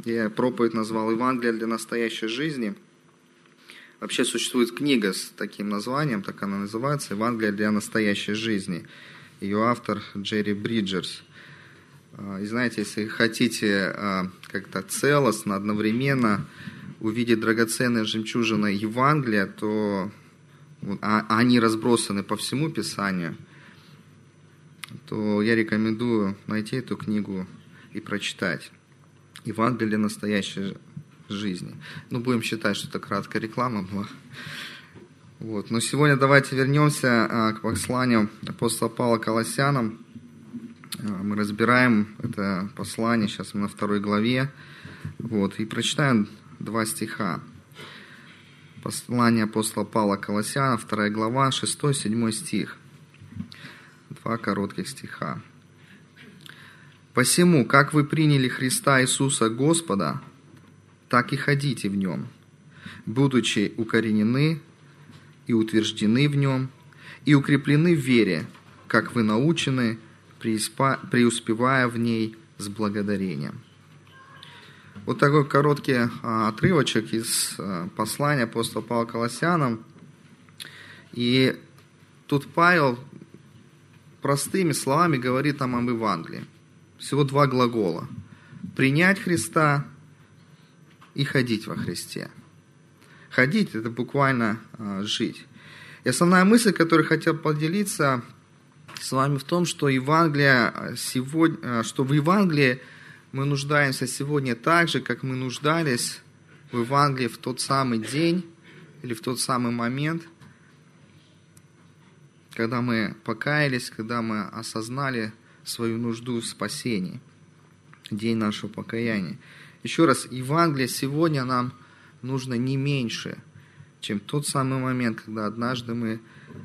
Я проповедь назвал «Евангелие для настоящей жизни». Вообще существует книга с таким названием, так она называется, «Евангелие для настоящей жизни». Ее автор Джерри Бриджерс. И знаете, если хотите как-то целостно, одновременно увидеть драгоценные жемчужины Евангелия, то они разбросаны по всему Писанию, то я рекомендую найти эту книгу и прочитать. «Евангелие для настоящей жизни». Будем считать, что это краткая реклама была. Но сегодня давайте вернемся к посланию апостола Павла к Колоссянам. Мы разбираем это послание, сейчас мы на 2 главе. И прочитаем 2 стиха. Послание апостола Павла к Колоссянам, 2 глава, 6-7 стих. 2 коротких стиха. «Посему, как вы приняли Христа Иисуса Господа, так и ходите в Нем, будучи укоренены и утверждены в Нем, и укреплены в вере, как вы научены, преуспевая в ней с благодарением». Вот такой короткий отрывочек из послания апостола Павла к Колоссянам. И тут Павел простыми словами говорит нам об Евангелии. Всего 2 глагола. Принять Христа и ходить во Христе. Ходить – это буквально жить. И основная мысль, которой хотел поделиться с вами в том, что в Евангелии мы нуждаемся сегодня так же, как мы нуждались в Евангелии в тот самый день или в тот самый момент, когда мы покаялись, когда мы осознали свою нужду в спасении, день нашего покаяния. Еще раз, Евангелие сегодня нам нужно не меньше, чем тот самый момент, когда однажды мы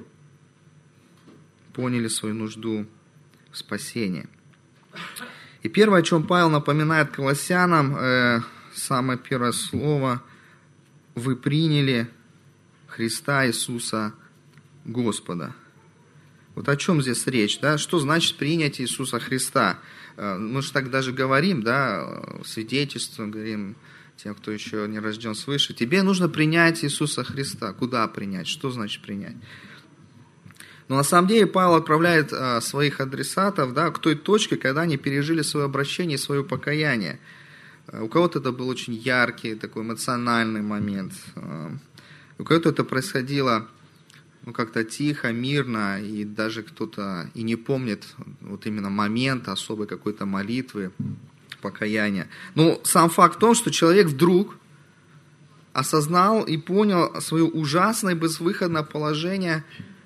поняли свою нужду в спасении. И первое, о чем Павел напоминает колоссянам, самое первое слово: «Вы приняли Христа Иисуса Господа». Вот о чем здесь речь, да? Что значит принять Иисуса Христа? Мы же так даже говорим, да, свидетельствуем, говорим тем, кто еще не рожден свыше: тебе нужно принять Иисуса Христа. Куда принять? Что значит принять? Но на самом деле Павел отправляет своих адресатов, да, к той точке, когда они пережили свое обращение и свое покаяние. У кого-то это был очень яркий, такой эмоциональный момент. У кого-то это происходило как-то тихо, мирно, и даже кто-то и не помнит вот именно момент особой какой-то молитвы, покаяния. Но сам факт в том, что человек вдруг осознал и понял свое ужасное безвыходное положение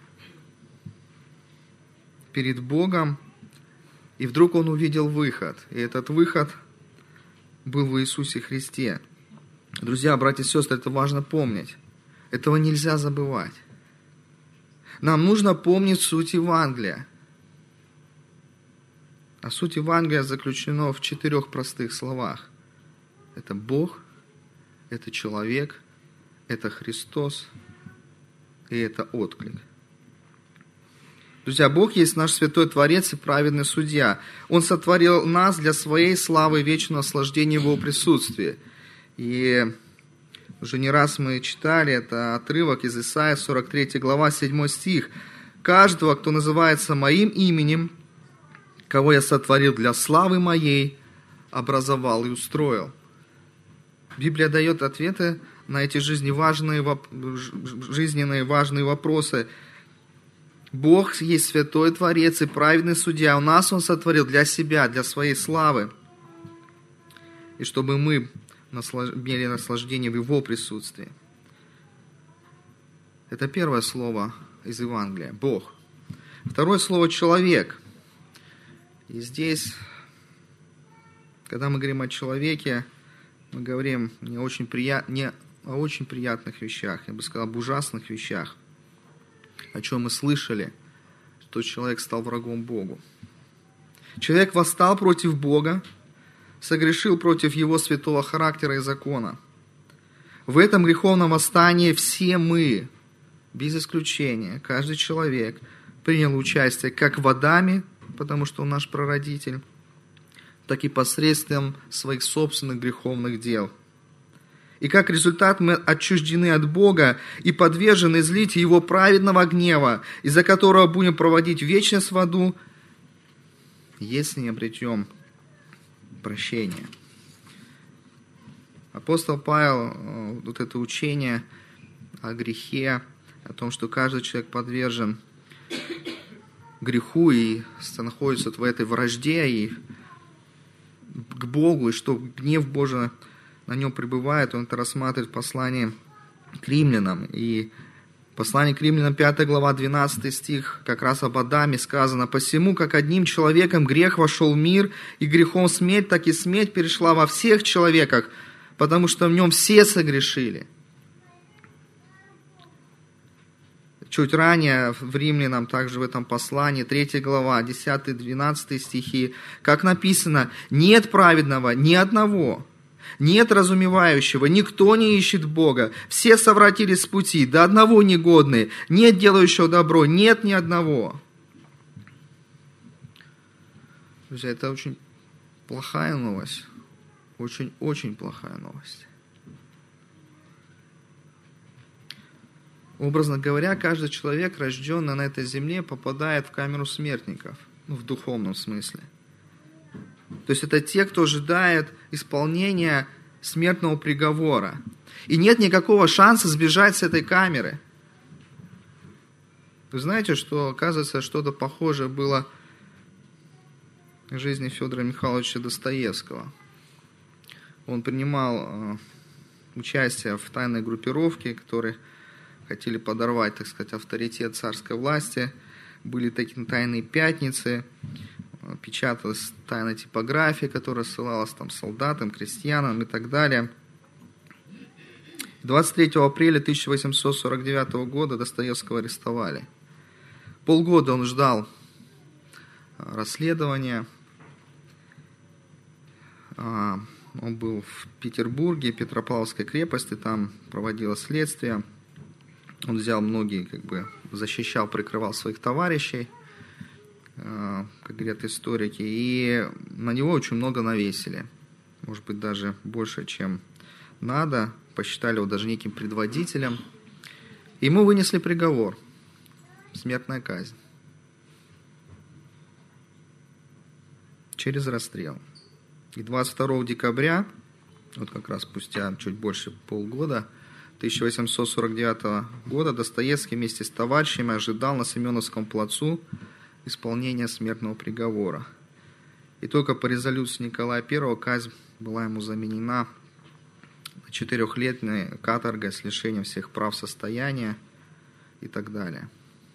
перед Богом, и вдруг он увидел выход. И этот выход был в Иисусе Христе. Друзья, братья и сестры, это важно помнить. Этого нельзя забывать. Нам нужно помнить суть Евангелия. А суть Евангелия заключена в 4 простых словах. Это Бог, это человек, это Христос и это отклик. Друзья, Бог есть наш святой Творец и праведный судья. Он сотворил нас для своей славы и вечного наслаждения в Его присутствии. И уже не раз мы читали, это отрывок из Исаии, 43 глава, 7 стих. «Каждого, кто называется Моим именем, кого я сотворил для славы Моей, образовал и устроил». Библия дает ответы на эти жизненные важные вопросы. Бог есть святой Творец и праведный судья. У нас Он сотворил для себя, для своей славы. И чтобы мы имели наслаждение в Его присутствии. Это первое слово из Евангелия. Бог. Второе слово человек. И здесь, когда мы говорим о человеке, мы говорим не о очень приятных вещах, я бы сказал, об ужасных вещах, о чем мы слышали, что человек стал врагом Богу. Человек восстал против Бога, согрешил против Его святого характера и закона. В этом греховном восстании все мы, без исключения, каждый человек принял участие как в Адаме, потому что он наш прародитель, так и посредством своих собственных греховных дел. И как результат мы отчуждены от Бога и подвержены излитию Его праведного гнева, из-за которого будем проводить вечность в аду, если не обретем прощения. Апостол Павел, вот это учение о грехе, о том, что каждый человек подвержен греху и находится в этой вражде и к Богу, и что гнев Божий на нем пребывает, он это рассматривает в послании к римлянам. И послание к римлянам, 5 глава, 12 стих, как раз об Адаме сказано: «Посему, как одним человеком грех вошел в мир, и грехом смерть, так и смерть перешла во всех человеках, потому что в нем все согрешили». Чуть ранее в Римлянам, также в этом послании, 3 глава, 10-12 стихи, как написано: «Нет праведного ни одного, нет разумевающего, никто не ищет Бога, все совратились с пути, до одного негодные, нет делающего добро, нет ни одного». Друзья, это очень плохая новость, очень-очень плохая новость. Образно говоря, каждый человек, рожденный на этой земле, попадает в камеру смертников, в духовном смысле. То есть это те, кто ожидает исполнения смертного приговора. И нет никакого шанса сбежать с этой камеры. Вы знаете, что, оказывается, что-то похожее было в жизни Федора Михайловича Достоевского. Он принимал участие в тайной группировке, которые хотели подорвать, так сказать, авторитет царской власти. Были такие тайные пятницы, печаталась тайная типография, которая ссылалась там солдатам, крестьянам и так далее. 23 апреля 1849 года Достоевского арестовали. Полгода он ждал расследования. Он был в Петербурге, Петропавловской крепости, там проводилось следствие. Он взял многие, защищал, прикрывал своих товарищей, как говорят историки, и на него очень много навесили. Может быть, даже больше, чем надо. Посчитали его даже неким предводителем. Ему вынесли приговор. Смертная казнь. Через расстрел. И 22 декабря, вот как раз спустя чуть больше полгода, 1849 года Достоевский вместе с товарищами ожидал на Семеновском плацу исполнения смертного приговора. И только по резолюции Николая I казнь была ему заменена 4-летней каторгой с лишением всех прав состояния и так далее.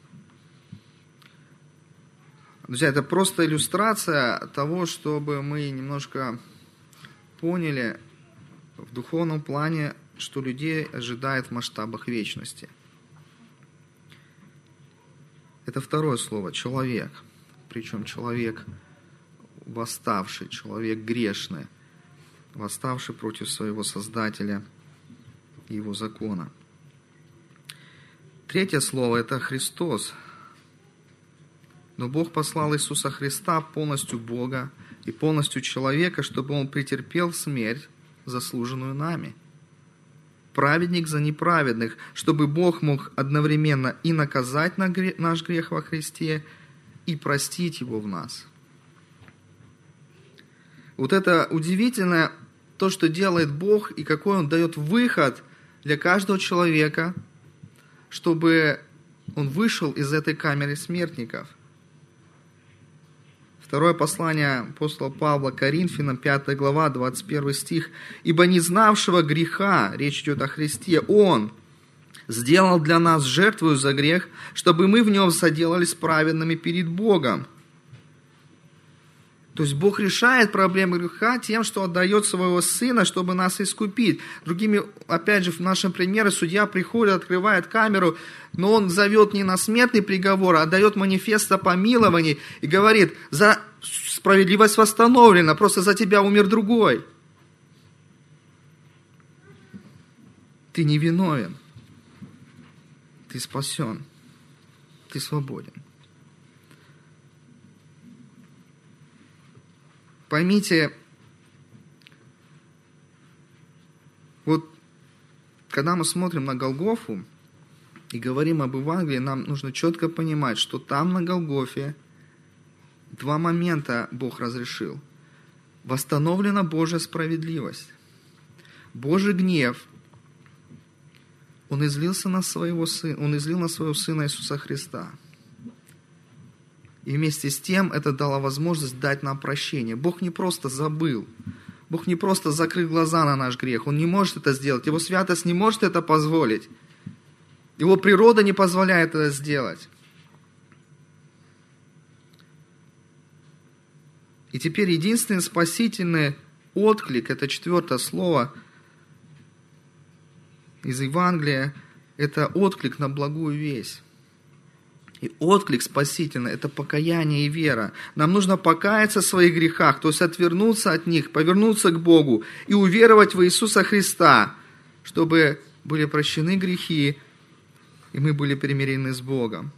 Друзья, это просто иллюстрация того, чтобы мы немножко поняли в духовном плане, что людей ожидает в масштабах вечности. Это второе слово – человек. Причем человек восставший, человек грешный, восставший против своего Создателя и Его закона. Третье слово – это Христос. Но Бог послал Иисуса Христа, полностью Бога и полностью человека, чтобы Он претерпел смерть, заслуженную нами. Праведник за неправедных, чтобы Бог мог одновременно и наказать наш грех во Христе, и простить его в нас. Вот это удивительное, то, что делает Бог, и какой Он дает выход для каждого человека, чтобы он вышел из этой камеры смертников. Второе послание апостола Павла Коринфянам, 5 глава, 21 стих. «Ибо не знавшего греха, речь идет о Христе, Он сделал для нас жертву за грех, чтобы мы в нем соделались праведными перед Богом». То есть Бог решает проблемы греха тем, что отдает своего Сына, чтобы нас искупить. Другими, опять же, в нашем примере, судья приходит, открывает камеру, но он зовет не на смертный приговор, а дает манифест о помиловании и говорит: за справедливость восстановлена, просто за тебя умер другой. Ты не виновен, ты спасен, ты свободен. Поймите, вот когда мы смотрим на Голгофу и говорим об Евангелии, нам нужно четко понимать, что там на Голгофе два момента Бог разрешил. Восстановлена Божья справедливость. Божий гнев, Он излил на своего Сына Иисуса Христа. И вместе с тем это дало возможность дать нам прощение. Бог не просто забыл. Бог не просто закрыл глаза на наш грех. Он не может это сделать. Его святость не может это позволить. Его природа не позволяет это сделать. И теперь единственный спасительный отклик, это 4 слово из Евангелия, это отклик на благую весть. И отклик спасительный – это покаяние и вера. Нам нужно покаяться в своих грехах, то есть отвернуться от них, повернуться к Богу и уверовать в Иисуса Христа, чтобы были прощены грехи, и мы были примирены с Богом.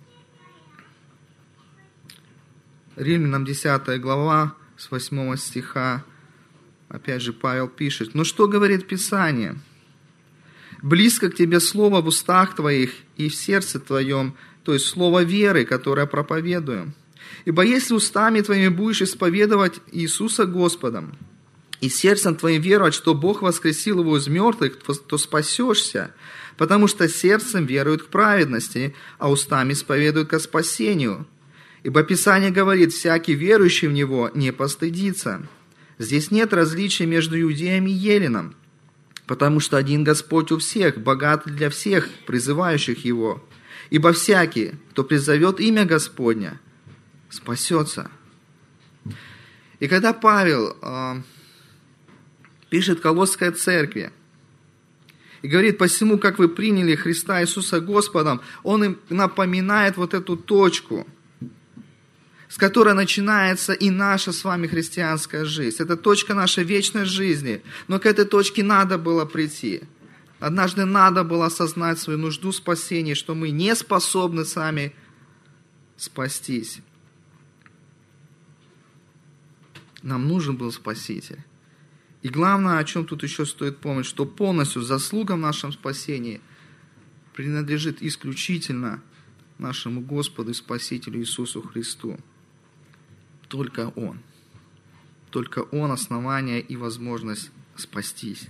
Римлянам 10 глава, с 8 стиха, опять же Павел пишет: «Но что говорит Писание? Близко к тебе слово в устах твоих и в сердце твоем, то есть слово веры, которое проповедуем. Ибо если устами твоими будешь исповедовать Иисуса Господом, и сердцем твоим веровать, что Бог воскресил его из мертвых, то спасешься, потому что сердцем веруют к праведности, а устами исповедуют ко спасению. Ибо Писание говорит: всякий верующий в Него не постыдится. Здесь нет различия между иудеями и еленом, потому что один Господь у всех, богатый для всех, призывающих Его. Ибо всякий, кто призовет имя Господня, спасется». И когда Павел пишет Колосской церкви и говорит: «Посему, как вы приняли Христа Иисуса Господом», он им напоминает вот эту точку, с которой начинается и наша с вами христианская жизнь. Это точка нашей вечной жизни. Но к этой точке надо было прийти. Однажды надо было осознать свою нужду спасения, что мы не способны сами спастись. Нам нужен был Спаситель. И главное, о чем тут еще стоит помнить, что полностью заслуга в нашем спасении принадлежит исключительно нашему Господу и Спасителю Иисусу Христу. Только Он. Только Он основание и возможность спастись.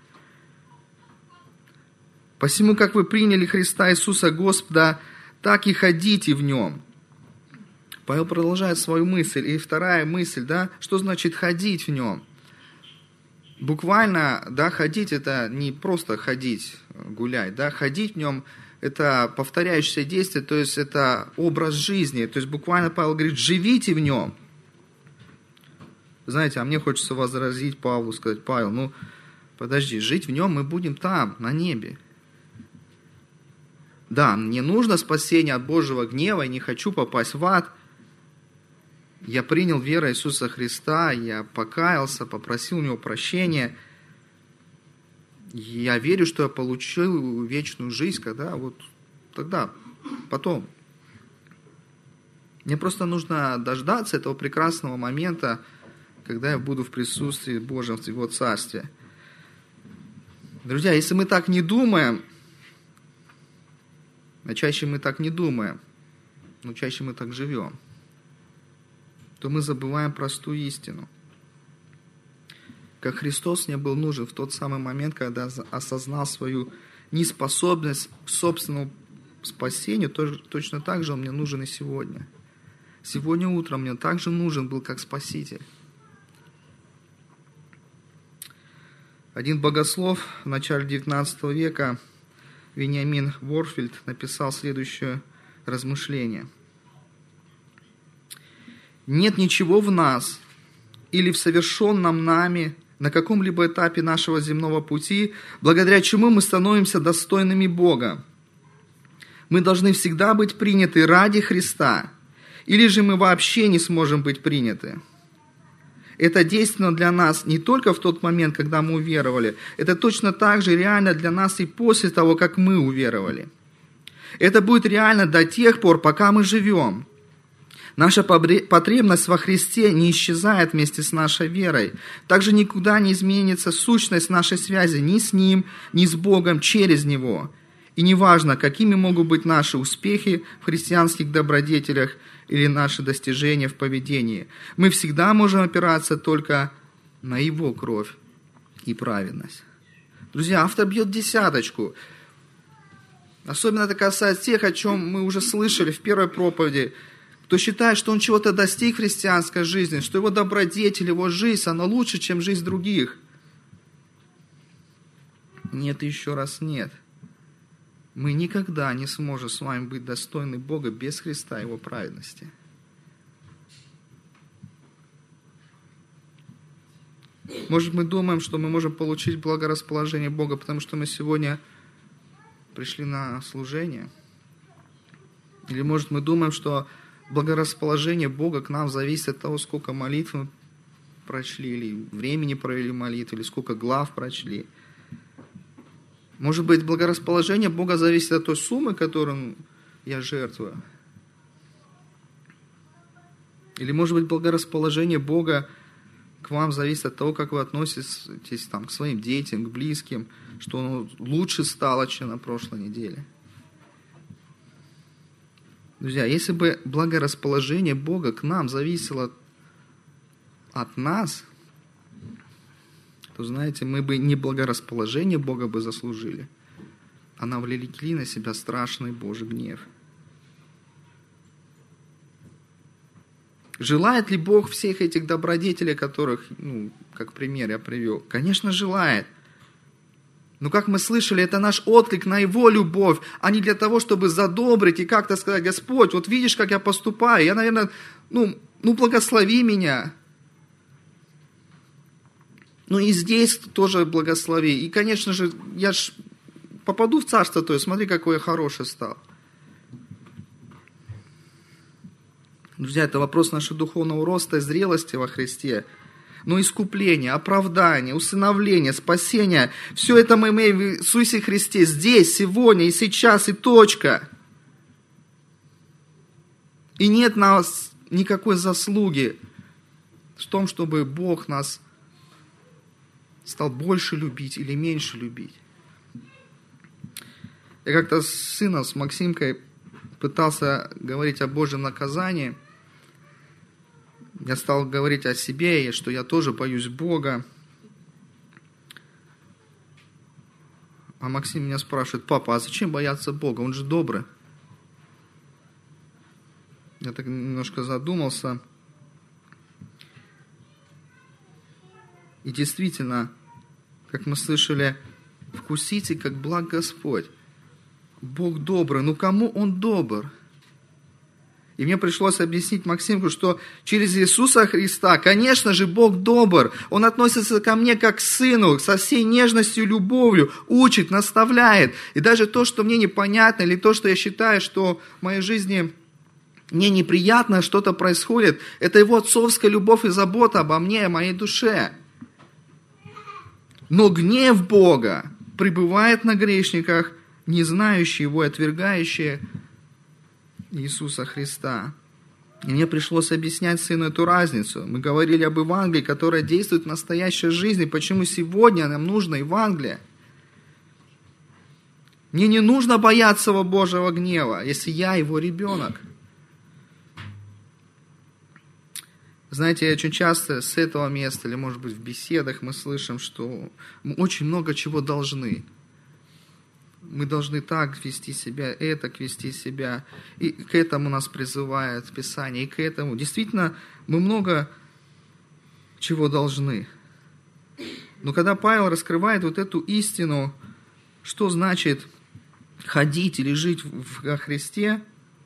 «Посему, как вы приняли Христа Иисуса Господа, так и ходите в Нем». Павел продолжает свою мысль. И вторая мысль, да, что значит ходить в Нем? Буквально, да, ходить – это не просто ходить, гулять, да, ходить в Нем – это повторяющееся действие, то есть это образ жизни. То есть буквально Павел говорит: живите в Нем. Знаете, а мне хочется возразить Павлу, сказать: Павел, подожди, жить в Нем мы будем там, на небе. Да, мне нужно спасение от Божьего гнева, я не хочу попасть в ад. Я принял веру Иисуса Христа, я покаялся, попросил у Него прощения. Я верю, что я получил вечную жизнь, тогда, потом. Мне просто нужно дождаться этого прекрасного момента, когда я буду в присутствии Божьем, в Его Царстве. Друзья, если мы так не думаем, а чаще мы так не думаем, но чаще мы так живем, то мы забываем простую истину. Как Христос мне был нужен в тот самый момент, когда осознал свою неспособность к собственному спасению, точно так же Он мне нужен и сегодня. Сегодня утром мне также нужен был как Спаситель. Один богослов в начале XIX века, Вениамин Ворфельд, написал следующее размышление. «Нет ничего в нас или в совершенном нами на каком-либо этапе нашего земного пути, благодаря чему мы становимся достойными Бога. Мы должны всегда быть приняты ради Христа, или же мы вообще не сможем быть приняты. Это действенно для нас не только в тот момент, когда мы уверовали, это точно так же реально для нас и после того, как мы уверовали. Это будет реально до тех пор, пока мы живем. Наша потребность во Христе не исчезает вместе с нашей верой. Также никуда не изменится сущность нашей связи ни с Ним, ни с Богом через Него. И неважно, какими могут быть наши успехи в христианских добродетелях или наши достижения в поведении, мы всегда можем опираться только на Его кровь и праведность. Друзья, автор бьет десяточку. Особенно это касается тех, о чем мы уже слышали в первой проповеди, кто считает, что он чего-то достиг в христианской жизни, что его добродетель, его жизнь, она лучше, чем жизнь других. Нет и еще раз нет. Мы никогда не сможем с вами быть достойны Бога без Христа и Его праведности. Может, мы думаем, что мы можем получить благорасположение Бога, потому что мы сегодня пришли на служение? Или, может, мы думаем, что благорасположение Бога к нам зависит от того, сколько молитв мы прочли, или времени провели молитву, или сколько глав прочли? Может быть, благорасположение Бога зависит от той суммы, которую я жертвую? Или, может быть, благорасположение Бога к вам зависит от того, как вы относитесь к своим детям, к близким, что оно лучше стало, чем на прошлой неделе? Друзья, если бы благорасположение Бога к нам зависело от нас, то, знаете, мы бы не благорасположение Бога бы заслужили, а навлекли на себя страшный Божий гнев. Желает ли Бог всех этих добродетелей, которых, как пример я привел? Конечно, желает. Но, как мы слышали, это наш отклик на Его любовь, а не для того, чтобы задобрить и как-то сказать: Господь, вот видишь, как я поступаю, я, наверное, благослови меня. И здесь тоже благослови. И, конечно же, я попаду в Царство Твое, смотри, какой я хороший стал. Друзья, это вопрос нашего духовного роста и зрелости во Христе. Но искупление, оправдание, усыновление, спасение, все это мы имеем в Иисусе Христе здесь, сегодня и сейчас, и точка. И нет у нас никакой заслуги в том, чтобы Бог нас стал больше любить или меньше любить. Я как-то с сыном, с Максимкой пытался говорить о Божьем наказании. Я стал говорить о себе, что я тоже боюсь Бога. А Максим меня спрашивает: папа, а зачем бояться Бога? Он же добрый. Я так немножко задумался. И действительно, как мы слышали, вкусите, как благ Господь. Бог добрый. Кому Он добр? И мне пришлось объяснить Максимку, что через Иисуса Христа, конечно же, Бог добр. Он относится ко мне как к сыну, со всей нежностью и любовью, учит, наставляет. И даже то, что мне непонятно, или то, что я считаю, что в моей жизни мне неприятно, что-то происходит, это Его отцовская любовь и забота обо мне и о моей душе. Но гнев Бога пребывает на грешниках, не знающие Его и отвергающие Иисуса Христа. И мне пришлось объяснять сыну эту разницу. Мы говорили об Евангелии, которое действует в настоящей жизни. Почему сегодня нам нужно Евангелие? Мне не нужно бояться Божьего гнева, если я Его ребенок. Знаете, очень часто с этого места, или, может быть, в беседах мы слышим, что мы очень много чего должны. Мы должны так вести себя, этак вести себя. И к этому нас призывает Писание, и к этому. Действительно, мы много чего должны. Но когда Павел раскрывает вот эту истину, что значит ходить или жить во Христе,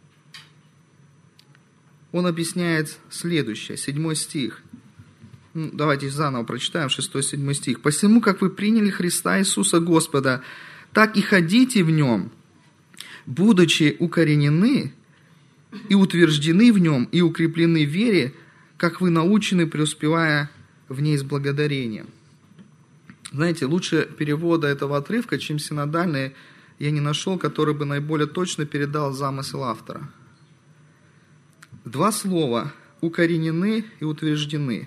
он объясняет следующее, 7 стих. Давайте заново прочитаем 6-7 стих. «Посему, как вы приняли Христа Иисуса Господа, так и ходите в Нем, будучи укоренены и утверждены в Нем, и укреплены в вере, как вы научены, преуспевая в ней с благодарением». Знаете, лучше перевода этого отрывка, чем синодальный, я не нашел, который бы наиболее точно передал замысел автора. Два слова «укоренены» и «утверждены».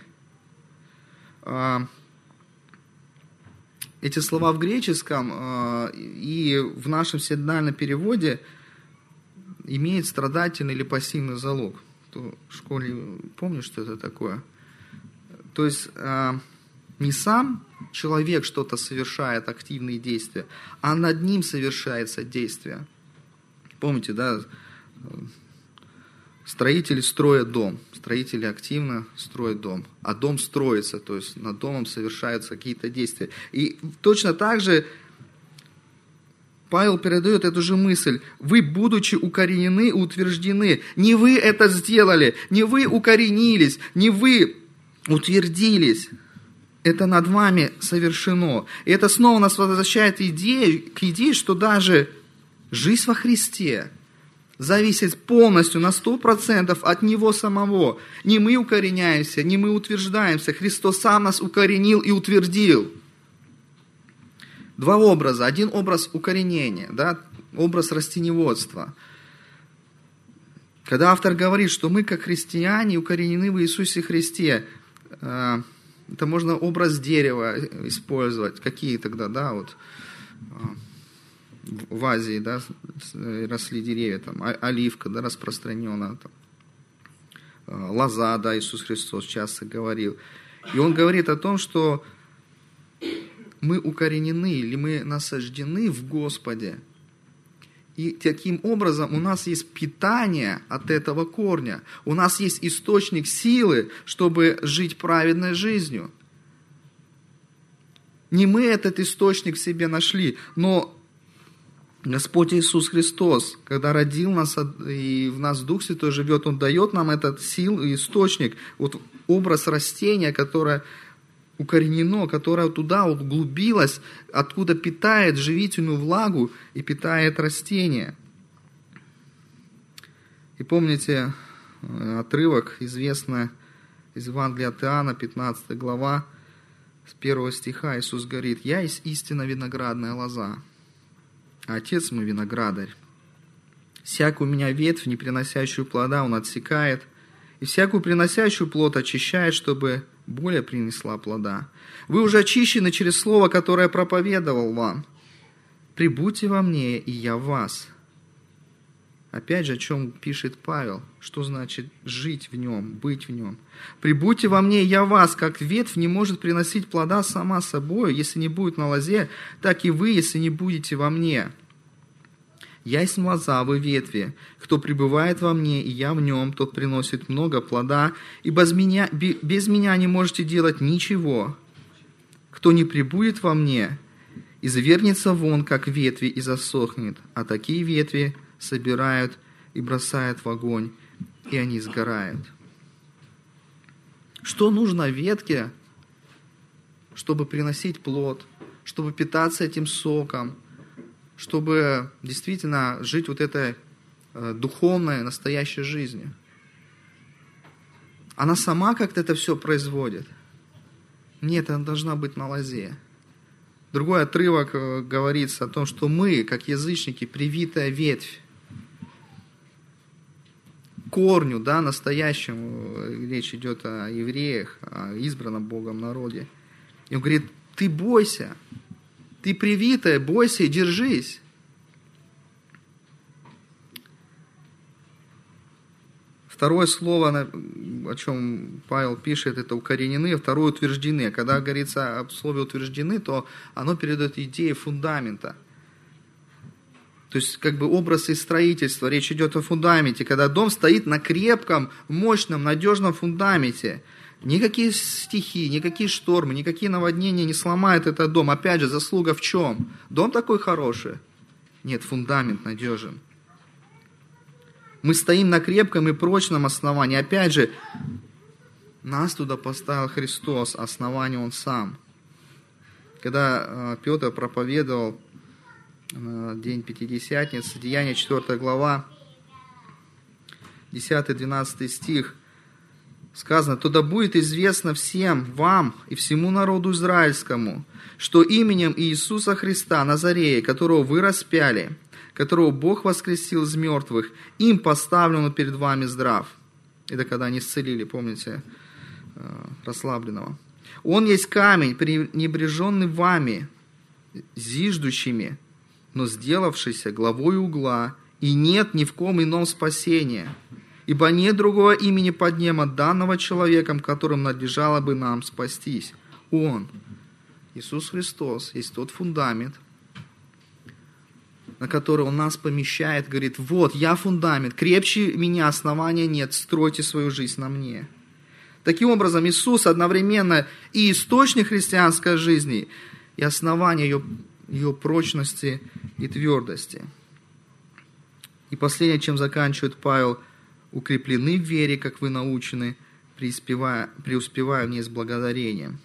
Эти слова в греческом и в нашем синодальном переводе имеют страдательный или пассивный залог. Кто в школе помнит, что это такое? То есть не сам человек что-то совершает, активные действия, а над ним совершается действие. Помните, да? Строители строят дом. Строители активно строят дом. А дом строится, то есть над домом совершаются какие-то действия. И точно так же Павел передает эту же мысль. Вы, будучи укоренены, утверждены. Не вы это сделали, не вы укоренились, не вы утвердились. Это над вами совершено. И это снова нас возвращает к идее, что даже жизнь во Христе зависит полностью на 100% от Него самого. Не мы укореняемся, не мы утверждаемся. Христос сам нас укоренил и утвердил. Два образа. Один образ укоренения, да? Образ растениеводства. Когда автор говорит, что мы, как христиане, укоренены в Иисусе Христе, это можно образ дерева использовать. Какие тогда, да, вот в Азии, да, росли деревья, там, оливка, да, распространена, там, лоза, да, Иисус Христос часто говорил. И Он говорит о том, что мы укоренены или мы насаждены в Господе. И таким образом у нас есть питание от этого корня. У нас есть источник силы, чтобы жить праведной жизнью. Не мы этот источник в себе нашли, но Господь Иисус Христос, когда родил нас, и в нас Дух Святой живет, Он дает нам этот сил и источник, вот образ растения, которое укоренено, которое туда углубилось, откуда питает живительную влагу и питает растение. И помните отрывок, известный из Евангелия от Иоанна, 15 глава, с 1 стиха Иисус говорит: «Я есть истинно виноградная лоза, а Отец мой виноградарь. Всякую у меня ветвь, не приносящую плода, Он отсекает, и всякую приносящую плод очищает, чтобы более принесла плода. Вы уже очищены через слово, которое проповедовал вам. Прибудьте во мне, и я в вас». Опять же, о чем пишет Павел, что значит жить в нем, быть в нем. «Прибудьте во мне, и я в вас, как ветвь не может приносить плода сама собой, если не будет на лозе, так и вы, если не будете во мне. Я есть лоза, вы ветви. Кто пребывает во мне, и я в нем, тот приносит много плода, и без меня не можете делать ничего. Кто не пребудет во мне, извернется вон, как ветви, и засохнет, а такие ветви собирают и бросают в огонь, и они сгорают». Что нужно ветке, чтобы приносить плод, чтобы питаться этим соком, чтобы действительно жить вот этой духовной, настоящей жизнью? Она сама как-то это все производит? Нет, она должна быть на лозе. Другой отрывок говорится о том, что мы, как язычники, привитая ветвь, корню, да, настоящему, речь идет о евреях, о избранном Богом народе. И он говорит: ты бойся, ты привитая, бойся и держись. Второе слово, о чем Павел пишет, это укоренены, второе утверждены. Когда говорится о слове утверждены, то оно передает идею фундамента. То есть, как бы образ из строительства. Речь идет о фундаменте, когда дом стоит на крепком, мощном, надежном фундаменте. Никакие стихии, никакие штормы, никакие наводнения не сломают этот дом. Опять же, заслуга в чем? Дом такой хороший? Нет, фундамент надежен. Мы стоим на крепком и прочном основании. Опять же, нас туда поставил Христос, основание Он сам. Когда Петр проповедовал день Пятидесятницы, Деяния 4 глава, 10-12 стих, сказано: «То да будет известно всем вам и всему народу израильскому, что именем Иисуса Христа Назарея, которого вы распяли, которого Бог воскресил из мертвых, им поставлен перед вами здрав». Это когда они исцелили, помните, расслабленного. Он есть камень, пренебреженный вами, зиждущими, но сделавшийся главой угла, и нет ни в ком ином спасения. Ибо нет другого имени под небом, данного человеком, которым надлежало бы нам спастись. Он, Иисус Христос, есть тот фундамент, на который Он нас помещает, говорит: вот, я фундамент, крепче меня основания нет, стройте свою жизнь на мне. Таким образом, Иисус одновременно и источник христианской жизни, и основание ее прочности и твердости. И последнее, чем заканчивает Павел: укреплены в вере, как вы научены, преуспевая в ней с благодарением.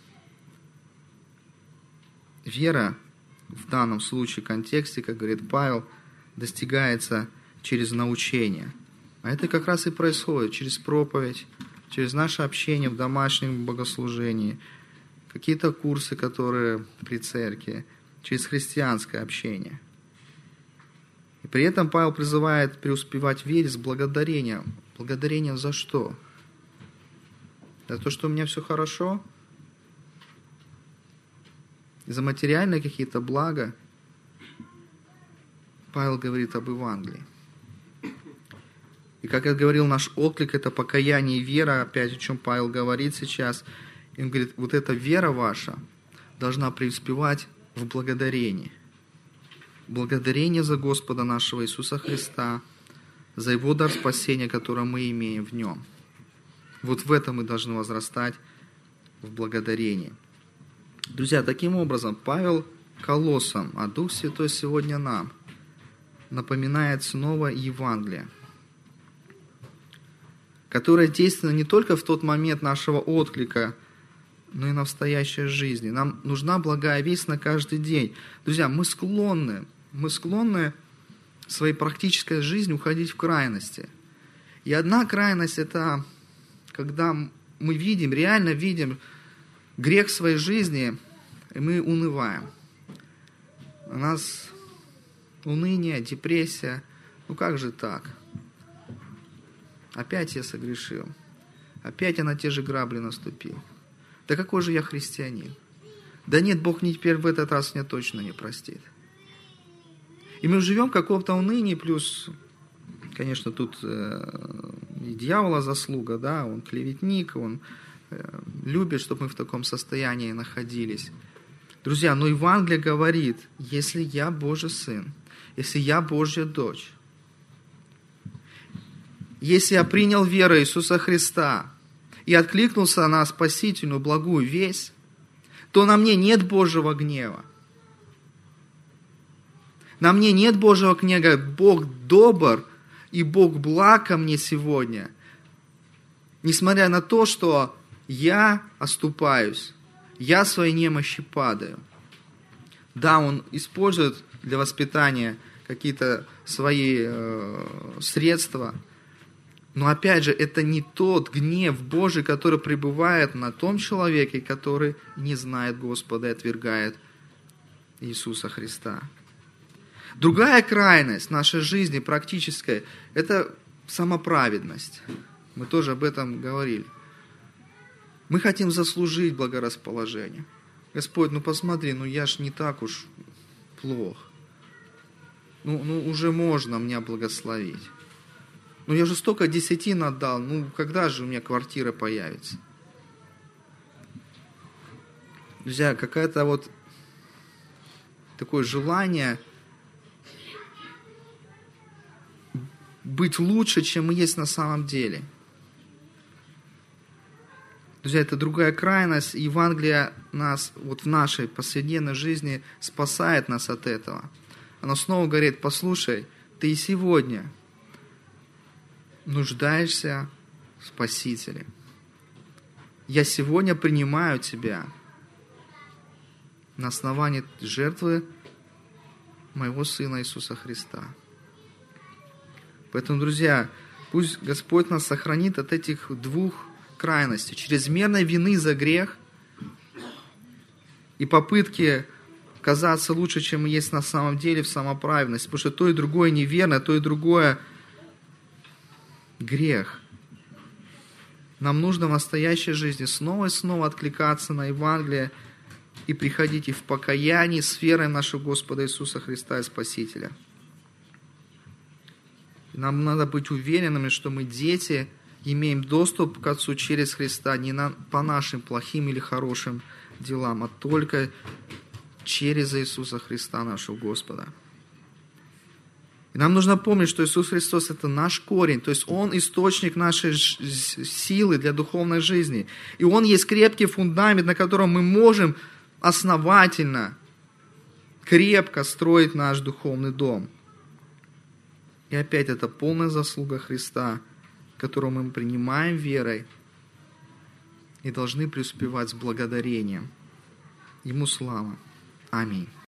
Вера в данном случае, контексте, как говорит Павел, достигается через научение. А это как раз и происходит через проповедь, через наше общение в домашнем богослужении, какие-то курсы, которые при церкви, через христианское общение. И при этом Павел призывает преуспевать в вере с благодарением. Благодарением за что? За то, что у меня все хорошо? За материальные какие-то блага? Павел говорит об Евангелии. И как я говорил, наш отклик – это покаяние и вера, опять о чем Павел говорит сейчас. И он говорит: вот эта вера ваша должна преуспевать в благодарении. Благодарение за Господа нашего Иисуса Христа, за Его дар спасения, который мы имеем в Нем. Вот в этом мы должны возрастать, в благодарении. Друзья, таким образом, Павел Колоссам, а Дух Святой сегодня нам напоминает снова Евангелие, которое действенно не только в тот момент нашего отклика, но и на настоящей жизни. Нам нужна благая весть на каждый день. Друзья, мы склонны в своей практической жизни уходить в крайности. И одна крайность – это когда мы реально видим грех в своей жизни, и мы унываем. У нас уныние, депрессия. Ну как же так? Опять я согрешил. Опять я на те же грабли наступил. Да какой же я христианин? Да нет, Бог теперь в этот раз меня точно не простит. И мы живем в каком-то унынии, плюс, конечно, тут и дьявола заслуга, да, он клеветник, он любит, чтобы мы в таком состоянии находились. Друзья, но Евангелие говорит: если я Божий сын, если я Божья дочь, если я принял веру Иисуса Христа и откликнулся на спасительную благую весть, то на мне нет Божьего гнева. На мне нет Божьего гнева. Бог добр и Бог благ ко мне сегодня. Несмотря на то, что я оступаюсь, я в своей немощи падаю. Да, Он использует для воспитания какие-то свои средства, но опять же, это не тот гнев Божий, который пребывает на том человеке, который не знает Господа и отвергает Иисуса Христа. Другая крайность нашей жизни практической – это самоправедность. Мы тоже об этом говорили. Мы хотим заслужить благорасположение. Господь, посмотри, я ж не так уж плох. Уже можно меня благословить. Я же столько десятин отдал, когда же у меня квартира появится? Друзья, какое-то такое желание быть лучше, чем мы есть на самом деле. Друзья, это другая крайность. Евангелие нас в нашей повседневной жизни спасает нас от этого. Оно снова говорит: послушай, ты и сегодня нуждаешься в Спасителе. Я сегодня принимаю тебя на основании жертвы моего Сына Иисуса Христа. Поэтому, друзья, пусть Господь нас сохранит от этих двух крайностей. Чрезмерной вины за грех и попытки казаться лучше, чем мы есть на самом деле, в самоправедности. Потому что то и другое неверно, то и другое грех. Нам нужно в настоящей жизни снова и снова откликаться на Евангелие и приходить и в покаянии с верой в нашего Господа Иисуса Христа и Спасителя. Нам надо быть уверенными, что мы дети, имеем доступ к Отцу через Христа не по нашим плохим или хорошим делам, а только через Иисуса Христа, нашего Господа. И нам нужно помнить, что Иисус Христос – это наш корень, то есть Он источник нашей силы для духовной жизни. И Он есть крепкий фундамент, на котором мы можем основательно, крепко строить наш духовный дом. И опять это полная заслуга Христа, которую мы принимаем верой и должны преуспевать с благодарением. Ему слава. Аминь.